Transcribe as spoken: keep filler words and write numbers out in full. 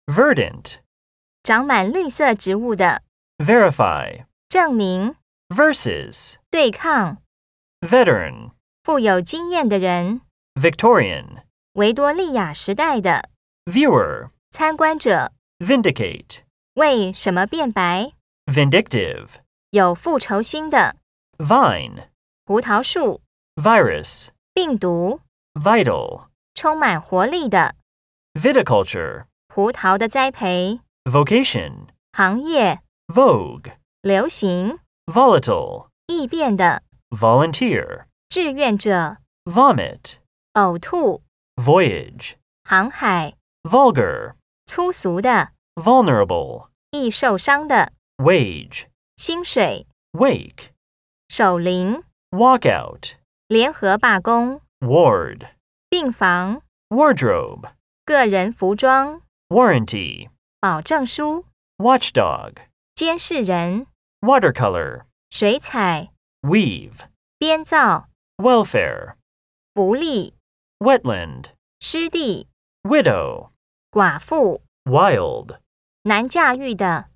Verdant. 长满绿色植物的。 Verify. 证明。 Versus. 对抗。 Veteran. 富有经验的人。 Victorian. 维多利亚时代的。 Viewer. 参观者。 Vindicate. 为什么变白？ Vindictive. 有复仇心的。 Vine. 葡萄树。 Virus. 病毒。 Vital. 充满活力的。 Viticulture. 葡萄的栽培。 Vocation. 行业。 Vogue. 流行。 Volatile. 易变的。 Volunteer. 志愿者。 Vomit. 呕吐。 Voyage. 航海。 Vulgar. 粗俗的。 Vulnerable. 易受伤的。 Wage. 薪水。 Wake. 守灵。 Walkout. 联合罢工。 Ward. 病房。 Wardrobe. 个人服装。 Warranty. 保证书。 Watchdog. 监视人。 Watercolor. 水彩。 Weave. 编造。 Welfare. 福利。 Wetland. 湿地。 Widow. 寡妇。 Wild. 难驾驭的。